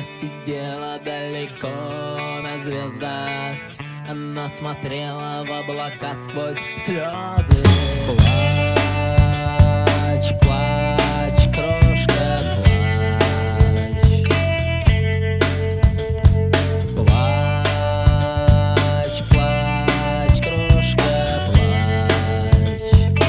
Она сидела далеко на звездах, она смотрела в облака сквозь слезы. Плачь, плачь, крошка, плачь. Плачь, плачь, крошка, плачь.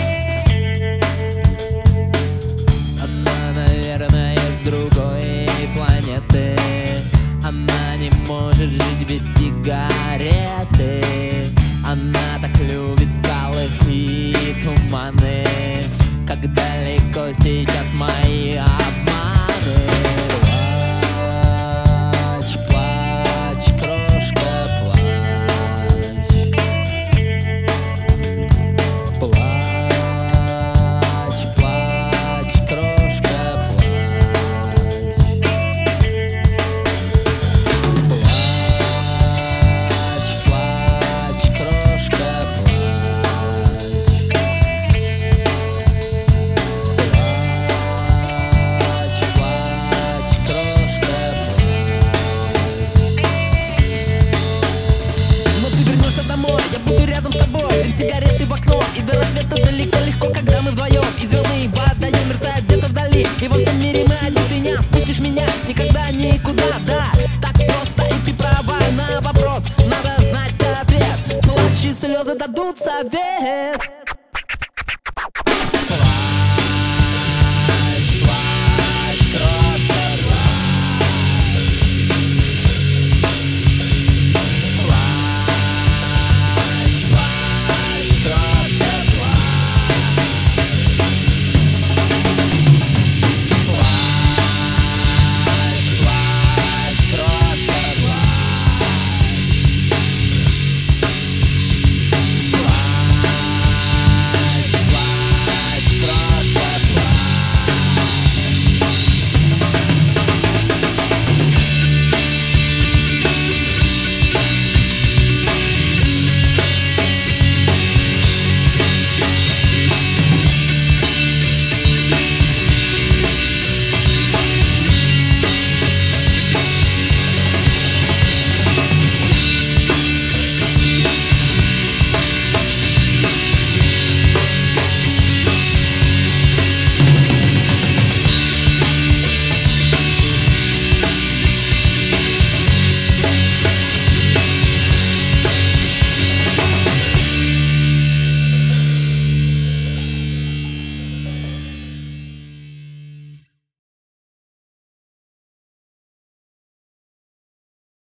Она, наверное, с другой планеты. Она не может жить без сигареты. Она так любит скалы и туманы. Как далеко сейчас мои обманы. Плачь, плачь, крошка, плачь. Плачь, плачь, крошка, плачь. Плачь, плачь, крошка, плачь. Плачь, плачь, крошка, плачь. Но ты вернешься домой, я буду рядом с тобой. Дым сигареты в окно, и до рассвета далеко легко, когда мы вдвоем. И звездные водоем мерцают где-то вдали. И во всем мире мы одни, ты не отпустишь меня никогда никуда, да. Так просто, и ты права на вопрос. Надо знать ответ. Плачь, и слезы дадут совет.